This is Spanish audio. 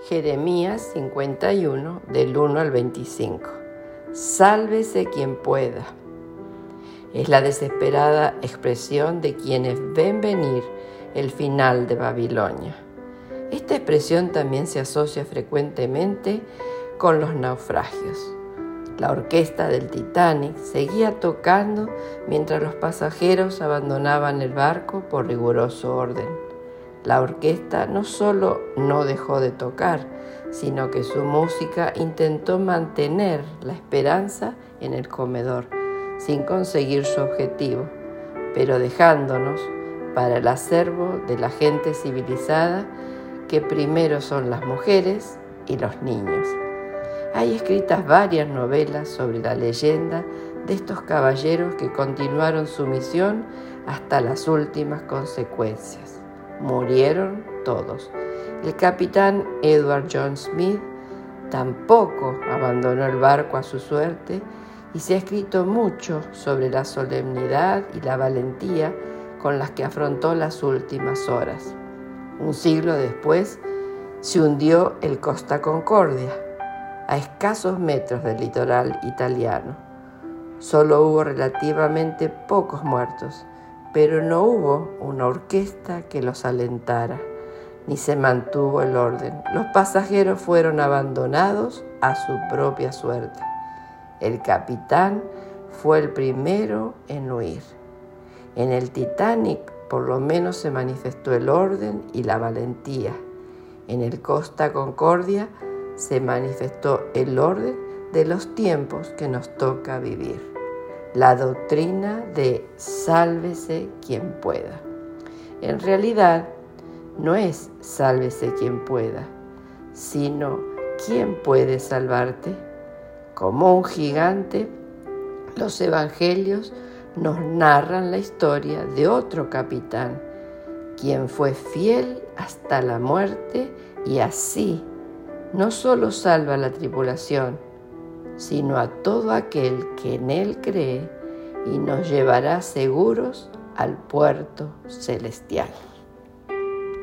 Jeremías 51, del 1 al 25. Sálvese quien pueda. Es la desesperada expresión de quienes ven venir el final de Babilonia. Esta expresión también se asocia frecuentemente con los naufragios. La orquesta del Titanic seguía tocando mientras los pasajeros abandonaban el barco por riguroso orden. La orquesta no solo no dejó de tocar, sino que su música intentó mantener la esperanza en el comedor, sin conseguir su objetivo, pero dejándonos para el acervo de la gente civilizada, que primero son las mujeres y los niños. Hay escritas varias novelas sobre la leyenda de estos caballeros que continuaron su misión hasta las últimas consecuencias. Murieron todos. El capitán Edward John Smith tampoco abandonó el barco a su suerte y se ha escrito mucho sobre la solemnidad y la valentía con las que afrontó las últimas horas. Un siglo después se hundió el Costa Concordia, a escasos metros del litoral italiano. Solo hubo relativamente pocos muertos, pero no hubo una orquesta que los alentara, ni se mantuvo el orden. Los pasajeros fueron abandonados a su propia suerte. El capitán fue el primero en huir. En el Titanic por lo menos se manifestó el orden y la valentía. En el Costa Concordia se manifestó el orden de los tiempos que nos toca vivir. La doctrina de sálvese quien pueda. En realidad, no es sálvese quien pueda, sino quién puede salvarte. Como un gigante, los evangelios nos narran la historia de otro capitán, quien fue fiel hasta la muerte y así no solo salva a la tripulación, sino a todo aquel que en él cree y nos llevará seguros al puerto celestial.